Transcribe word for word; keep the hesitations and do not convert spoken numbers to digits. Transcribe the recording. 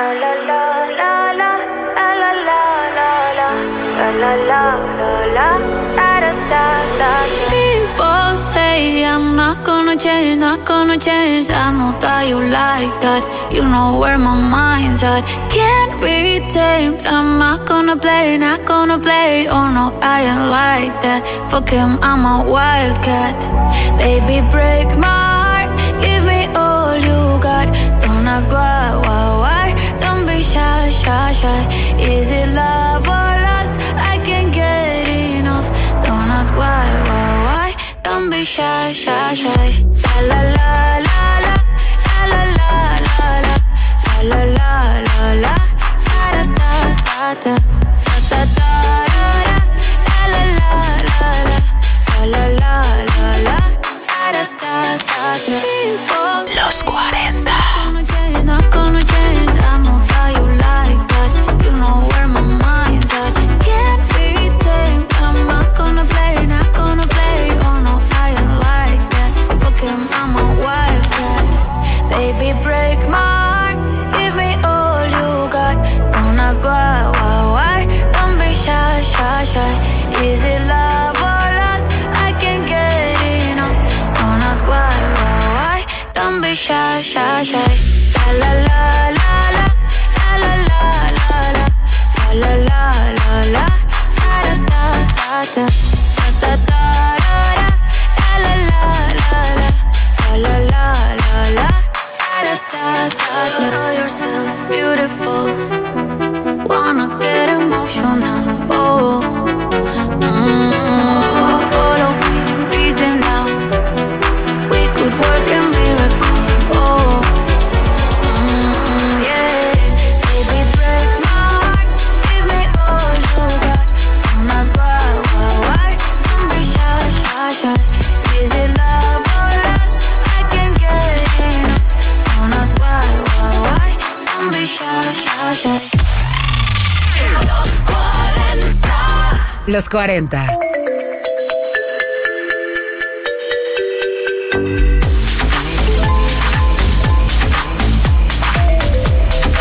la la la la la la la la la la la la la da da da da. People say I'm not gonna change, not gonna change. I know that you like that. You know where my mind's at. Can't be tamed. I'm not gonna play, not gonna play. Oh no, I ain't like that. Fuck him, I'm a wildcat. Baby, break my heart. Give me all you got. Don't ask why, why, why. Don't be shy, shy, shy. Is it love or lust? I can't get enough. Don't ask why, why, why. Don't be shy, shy, shy. La la la la la. La la la la la. La la la la la. Da da da da. Da da da da. La la la la la. La la la la la. Da da da da. Los cuarenta. Not gonna change, I know that you like that. You know where my mind's at. Can't be tamed, I'm not gonna play, not gonna play. Oh no, I ain't like that. Fuck him, I'm a wildcat. Baby, break my heart, give me all you got. Don't ask why, why, why. Don't be shy, shy, shy. Is it love or lust? I can't get enough. Don't ask why, why, why. Don't be shy, shy, shy. La la la la, la la la la la, la la la la, da da da da, da da da da, la la la la, la la la la, da da da da. Know yourself beautiful, wanna get emotional, oh. Mm, follow me, reason now. We could work a miracle, oh. Los cuarenta.